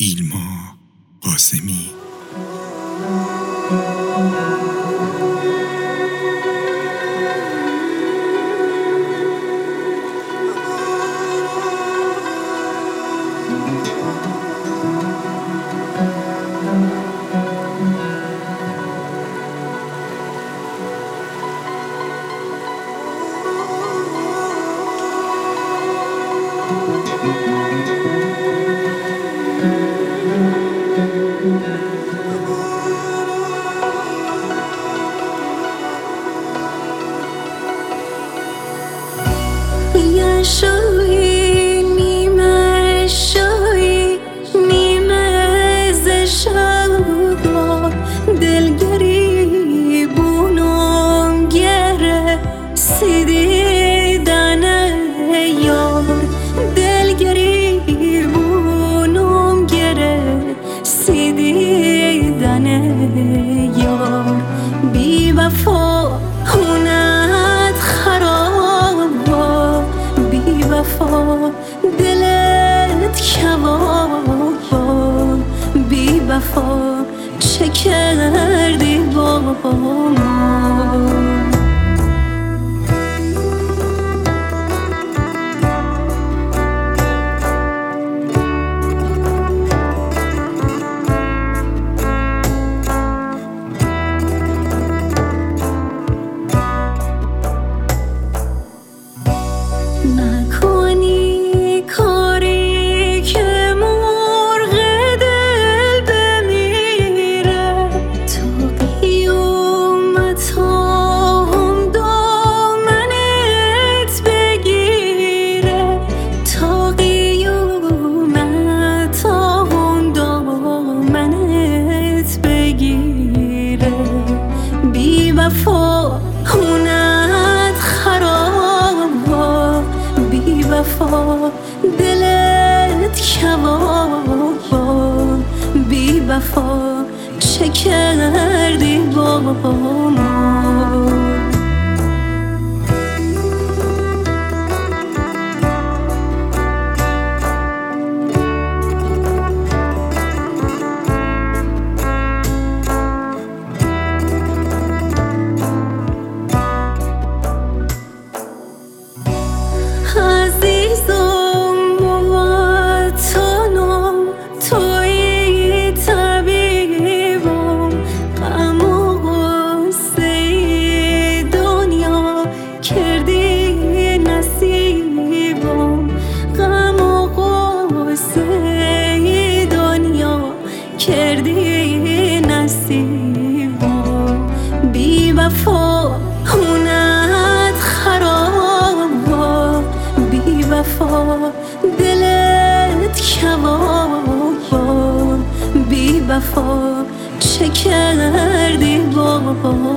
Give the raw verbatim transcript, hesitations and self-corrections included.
ایلما قاسمی. یه شوی نیمه شوی نیمه زشا دلگری بونم گره سیدیدنه یار دلگری بونم گره سیدیدنه یار بی وفا خونت خراب بی وفا دلت کباب بی وفا چه کردی با ما نکنی کاری که مرغ دل بمیره تو قیامت هم دامنت بگیره تا قیامت هم دامنت بگیره بی وفا خونت خراب بی وفا دلت کباب بی وفا چه کردی با ما عزیزم موطنم توی طبیبم غم و غصه دنیا کردی نصیبم غم و غصه دنیا کردی نصیبم بی وفا خونت خراب بی وفا دلت کباب بی وفا چه کردی با